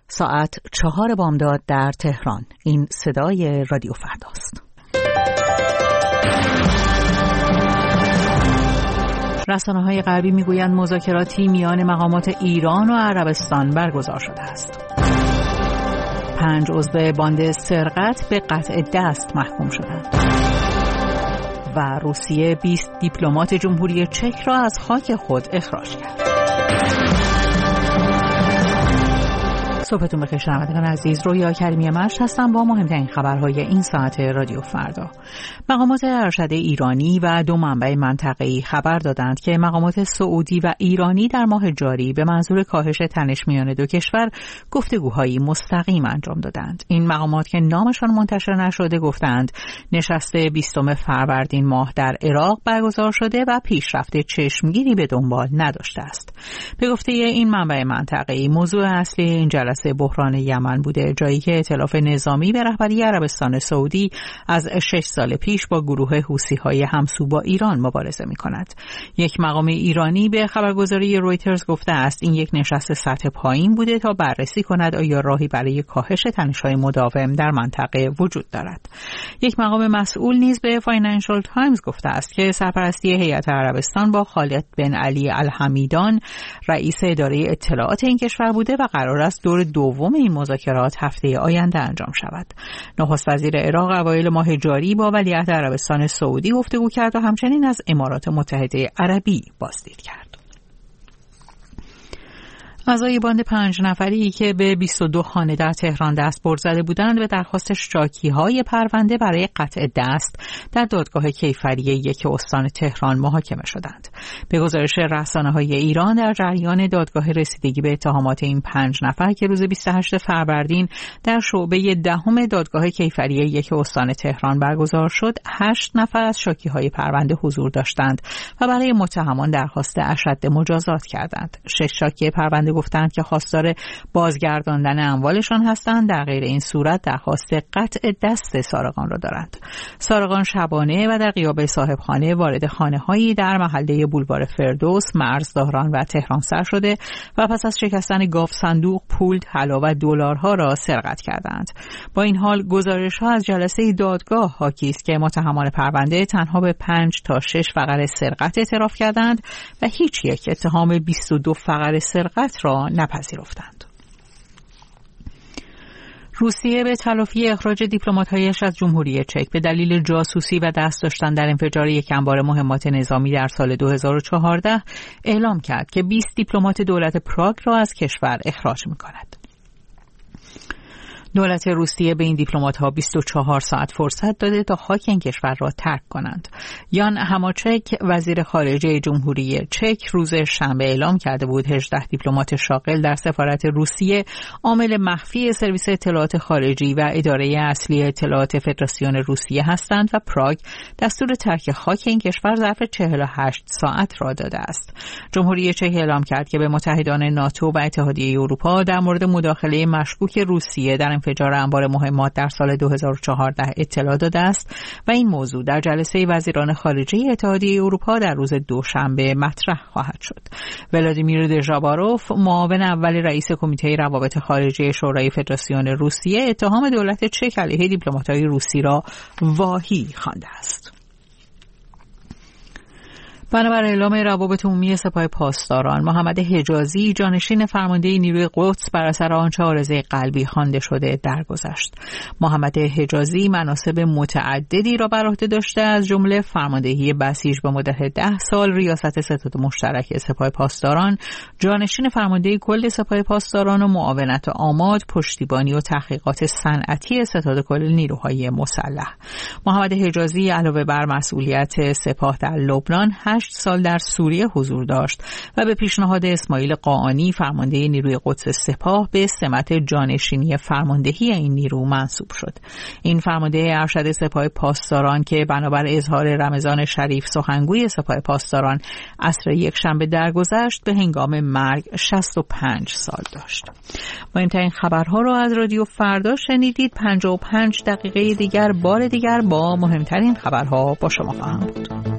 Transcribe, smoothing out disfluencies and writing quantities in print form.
ساعت 4 بامداد در تهران. این صدای رادیو فرداست. رسانه‌های غربی میگویند مذاکراتی میان مقامات ایران و عربستان برگزار شده است. 5 عضو باند سرقت به قطع دست محکوم شدند. و روسیه 20 دیپلمات جمهوری چک را از خاک خود اخراج کرد. صبحتون بخیر شنوندگان عزیز، رویا کریمی مشت هستم با مهمترین خبرهای این ساعت رادیو فردا. مقامات ارشد ایرانی و 2 منبع منطقه‌ای خبر دادند که مقامات سعودی و ایرانی در ماه جاری به منظور کاهش تنش میان دو کشور گفتگوهایی مستقیم انجام دادند. این مقامات که نامشان منتشر نشده گفتند نشست 20 فروردین ماه در عراق برگزار شده و پیشرفت چشمگیری به دنبال نداشته است. به گفته این منبع منطقه‌ای موضوع اصلی این جلسه بحران یمن بوده، جایی که ائتلاف نظامی به رهبری عربستان سعودی از 6 سال پیش با گروه حوثی‌های همسو با ایران مبارزه می‌کند. یک مقام ایرانی به خبرگزاری رویترز گفته است این یک نشست سطح پایین بوده تا بررسی کند آیا راهی برای کاهش تنش‌های مداوم در منطقه وجود دارد. یک مقام مسئول نیز به فاینانشال تایمز گفته است که سرپرستی هیئت عربستان با خالد بن علی الحمیدان رئیس اداره اطلاعات این کشور بوده و قرار است دور دوم این مذاکرات هفته آینده انجام شود. نخست وزیر عراق اوایل ماه جاری با ولیعهد عربستان سعودی گفتگو کرد و همچنین از امارات متحده عربی بازدید کرد. اعضای باند 5 نفری که به 22 خانه در تهران دستبرد زده بودند به درخواست شاکی‌های پرونده برای قطع دست در دادگاه کیفری 1 استان تهران محاکمه شدند. به گزارش رسانه‌های ایران در جریان دادگاه رسیدگی به اتهامات این 5 نفر که روز 28 فروردین در شعبه 10 دادگاه کیفری 1 استان تهران برگزار شد، 8 نفر از شاکی‌های پرونده حضور داشتند و برای متهمان درخواست اشد مجازات کردند. 6 شاکی پرونده گفتند که خواستار بازگرداندن اموالشان هستند، در غیر این صورت درخواست قطع دست سارقان را دارند. سارقان شبانه و در غیاب صاحبخانه وارد خانه‌هایی در محله بولوار فردوس، مرزداران و تهران سر شده و پس از شکستن گاف صندوق پول، طلا و دلارها را سرقت کردند. با این حال گزارش‌ها از جلسه دادگاه حاکی است که متهمان پرونده تنها به 5 تا 6 فقره سرقت اعتراف کردند و هیچ یک اتهام 22 فقره سرقت را نپذیرفتند. روسیه به تلافی اخراج دیپلمات‌هایش از جمهوری چک به دلیل جاسوسی و دست داشتن در انفجار یک انبار مهمات نظامی در سال 2014 اعلام کرد که 20 دیپلمات دولت پراگ را از کشور اخراج می‌کند. دولت روسیه به این دیپلمات‌ها 24 ساعت فرصت داده تا خاک این کشور را ترک کنند. یان هماچک وزیر خارجه جمهوری چک روز شنبه اعلام کرده بود 18 دیپلمات شاغل در سفارت روسیه عامل مخفی سرویس اطلاعات خارجی و اداره اصلی اطلاعات فدراسیون روسیه هستند و پراگ دستور ترک خاک این کشور ظرف 48 ساعت را داده است. جمهوری چک اعلام کرد که به متحدان ناتو و اتحادیه اروپا در مورد مداخله مشکوک روسیه در انفجار انبار مهمات در سال 2014 اطلاع داده است و این موضوع در جلسه وزیران خارجه اتحادیه اروپا در روز دوشنبه مطرح خواهد شد. ولادیمیر دژاباروف، معاون اول رئیس کمیته روابط خارجه شورای فدراسیون روسیه، اتهام دولت چک علیه دیپلمات‌های روسی را واهی خوانده است. بنابر اعلام روابط عمومی سپاه پاسداران، محمد حجازی جانشین فرمانده نیروی قدس بر اثر آنچه عارضه قلبی خوانده شده درگذشت. محمد حجازی مناصب متعددی را بر عهده داشته، از جمله فرماندهی بسیج به مدت 10 سال، ریاست ستاد مشترک سپاه پاسداران، جانشین فرمانده کل سپاه پاسداران و معاونت آماد، پشتیبانی و تحقیقات صنعتی ستاد کل نیروهای مسلح. محمد حجازی علاوه بر مسئولیت سپاه در لبنان 8 سال در سوریه حضور داشت و به پیشنهاد اسماعیل قاآنی فرمانده نیروی قدس سپاه به سمت جانشینی فرماندهی این نیرو منصوب شد. این فرمانده ارشد سپاه پاسداران که بنابر اظهار رمضان شریف سخنگوی سپاه پاسداران عصر یکشنبه درگذشت به هنگام مرگ 65 سال داشت. مهمترین خبرها را از رادیو فردا شنیدید. 55 دقیقه دیگر بار دیگر با مهمترین خبرها با شما خواهم بود.